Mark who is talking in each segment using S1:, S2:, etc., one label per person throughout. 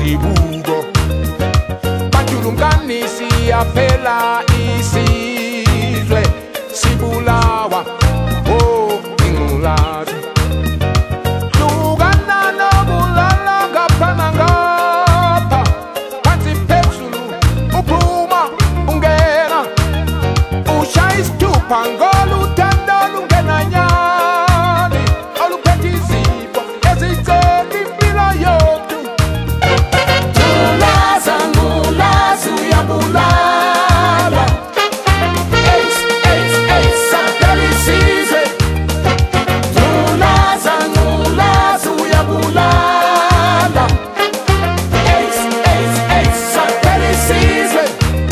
S1: isibuko bajulungani siyaphela isizwe sibulawa oh ingulazi lukana nobulala ngaphana ngapha phansi phezulu uphuma ungena ushaya isithupha ngoluthando lungenanyani oluphethe izipho ezicela impilo yethu tulaza ngulazi uyabulala saphela isizwe tulaza ngulazi uyabulala saphela isizwe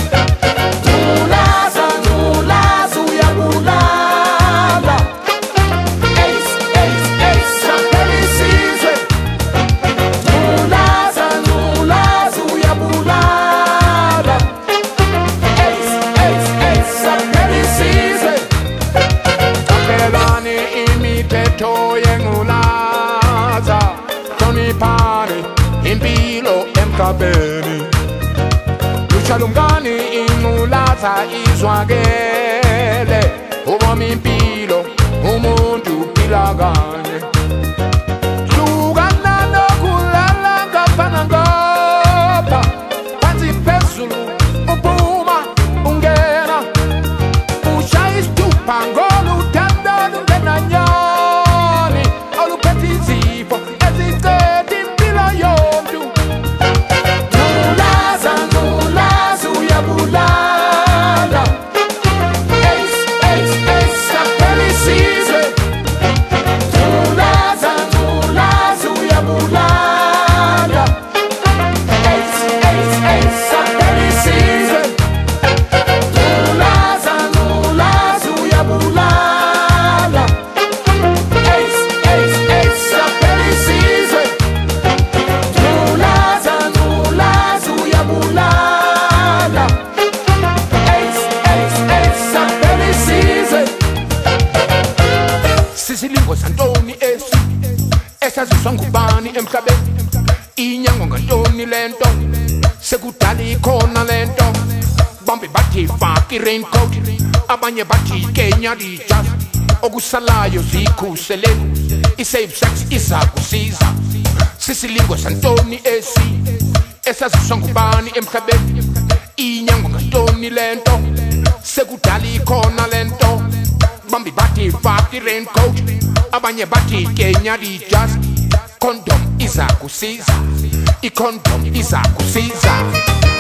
S1: tulaza ngulazi uyabulala saphela isizwe tulaza ngulazi uyabulala saphela isizwe Kapelani imithetho yengulaza hloniphani impilo emhlabeni lushalungani ingulaza izwakele ubomi impilo umuntu uphila kanye hlukana nokulala ngaphana ngapha phansi phezulu uphuma ungena ushaya isithupha ngoluthando lungenanyani oluphethe izipho eziceda impilo yomntu tulaza ngulazi uyabulala saphela isizwe tulaza ngulazi uyabulala saphela isizwe tulaza ngulazi uyabulala saphela isizwe tulaza ngulazi uyabulala saphela isizwe sisilingo santoni esi esaziswa ngubani emhlabeni inyango ngantoni lento sekudala ikhona lento bambe bathi faka i-raincoat abanye bathi kenya lijas okusalayo zikhuseleni i-safe sex iza kusiza sisilingo santoni esi esaziswa ngubani emhlabeni inyango ngantoni lento sekudala ikhona lento bambi bathi faka i-raincoat abanye bathi kenya lijas condom iza kusiza i-condom iza kusiza